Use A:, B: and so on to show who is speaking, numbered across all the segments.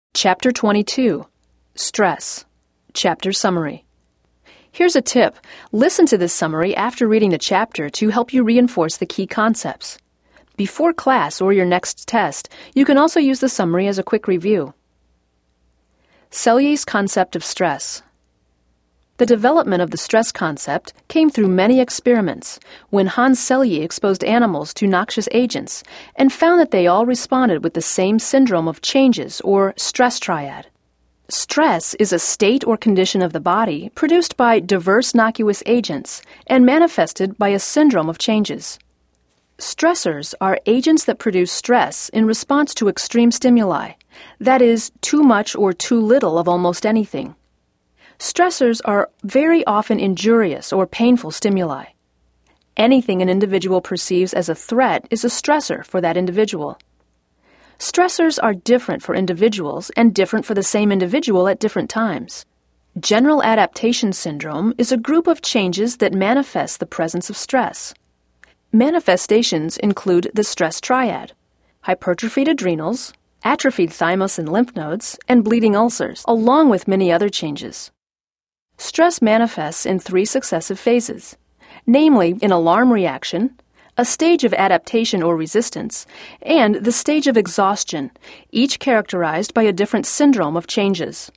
A: Chapter 22, Stress. Chapter Summary. Here's a tip. Listen to this summary after reading the chapter to help you reinforce the key concepts. Before class or your next test, you can also use the summary as a quick review. Selye's concept of stress. The development of the stress concept came through many experiments when Hans Selye exposed animals to noxious agents and found that they all responded with the same syndrome of changes or stress triad. Stress is a state or condition of the body produced by diverse noxious agents and manifested by a syndrome of changes. Stressors are agents that produce stress in response to extreme stimuli, that is, too much or too little of almost anything. Stressors are very often injurious or painful stimuli. Anything an individual perceives as a threat is a stressor for that individual. Stressors are different for individuals and different for the same individual at different times. General adaptation syndrome is a group of changes that manifest the presence of stress. Manifestations include the stress triad: hypertrophied adrenals, atrophied thymus and lymph nodes, and bleeding ulcers, along with many other changes. Stress manifests in 3 successive phases, namely an alarm reaction, a stage of adaptation or resistance, and the stage of exhaustion, each characterized by a different syndrome of changes.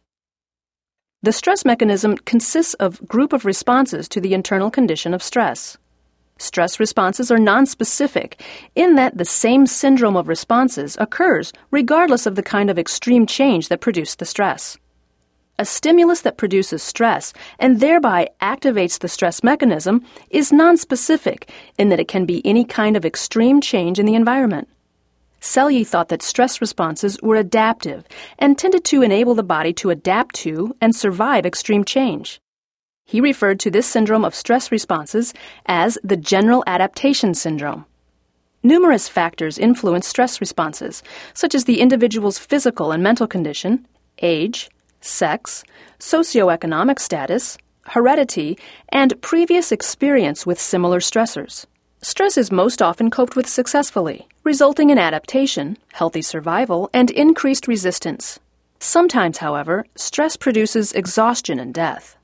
A: The stress mechanism consists of a group of responses to the internal condition of stress. Stress responses are nonspecific in that the same syndrome of responses occurs regardless of the kind of extreme change that produced the stress. A stimulus that produces stress and thereby activates the stress mechanism is nonspecific in that it can be any kind of extreme change in the environment. Selye thought that stress responses were adaptive and tended to enable the body to adapt to and survive extreme change. He referred to this syndrome of stress responses as the general adaptation syndrome. Numerous factors influence stress responses, such as the individual's physical and mental condition, age, sex, socioeconomic status, heredity, and previous experience with similar stressors. Stress is most often coped with successfully, resulting in adaptation, healthy survival, and increased resistance. Sometimes, however, stress produces exhaustion and death.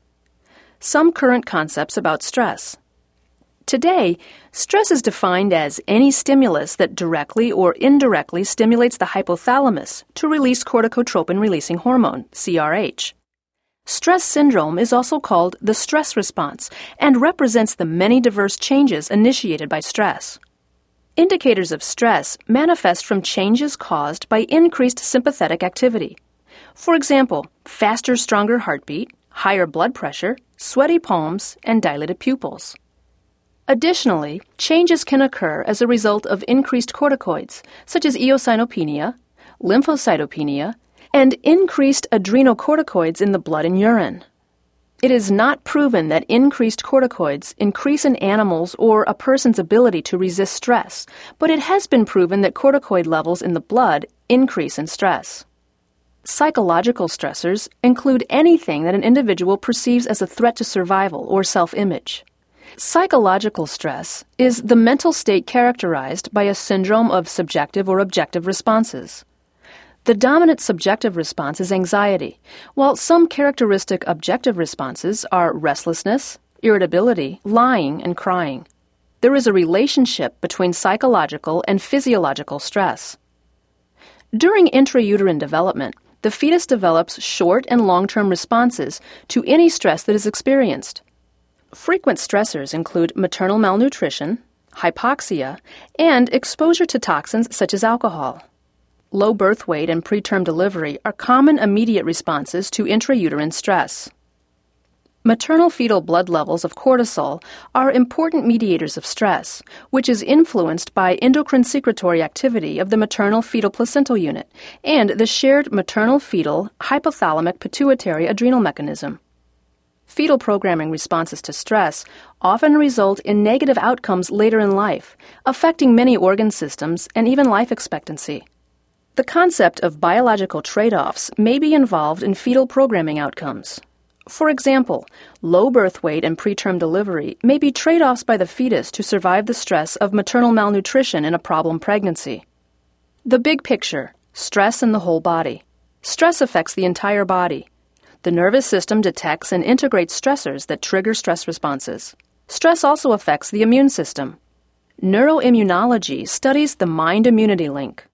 A: Some current concepts about stress. Today, stress is defined as any stimulus that directly or indirectly stimulates the hypothalamus to release corticotropin-releasing hormone, CRH. Stress syndrome is also called the stress response and represents the many diverse changes initiated by stress. Indicators of stress manifest from changes caused by increased sympathetic activity. For example, faster, stronger heartbeat, higher blood pressure, sweaty palms, and dilated pupils. Additionally, changes can occur as a result of increased corticoids, such as eosinopenia, lymphocytopenia, and increased adrenocorticoids in the blood and urine. It is not proven that increased corticoids increase in animals or a person's ability to resist stress, but it has been proven that corticoid levels in the blood increase in stress. Psychological stressors include anything that an individual perceives as a threat to survival or self-image. Psychological stress is the mental state characterized by a syndrome of subjective or objective responses. The dominant subjective response is anxiety, while some characteristic objective responses are restlessness, irritability, lying, and crying. There is a relationship between psychological and physiological stress. During intrauterine development, the fetus develops short and long-term responses to any stress that is experienced. Frequent stressors include maternal malnutrition, hypoxia, and exposure to toxins such as alcohol. Low birth weight and preterm delivery are common immediate responses to intrauterine stress. Maternal fetal blood levels of cortisol are important mediators of stress, which is influenced by endocrine secretory activity of the maternal fetal placental unit and the shared maternal fetal hypothalamic pituitary adrenal mechanism. Fetal programming responses to stress often result in negative outcomes later in life, affecting many organ systems and even life expectancy. The concept of biological trade-offs may be involved in fetal programming outcomes. For example, low birth weight and preterm delivery may be trade-offs by the fetus to survive the stress of maternal malnutrition in a problem pregnancy. The big picture: stress in the whole body. Stress affects the entire body. The nervous system detects and integrates stressors that trigger stress responses. Stress also affects the immune system. Neuroimmunology studies the mind-immunity link.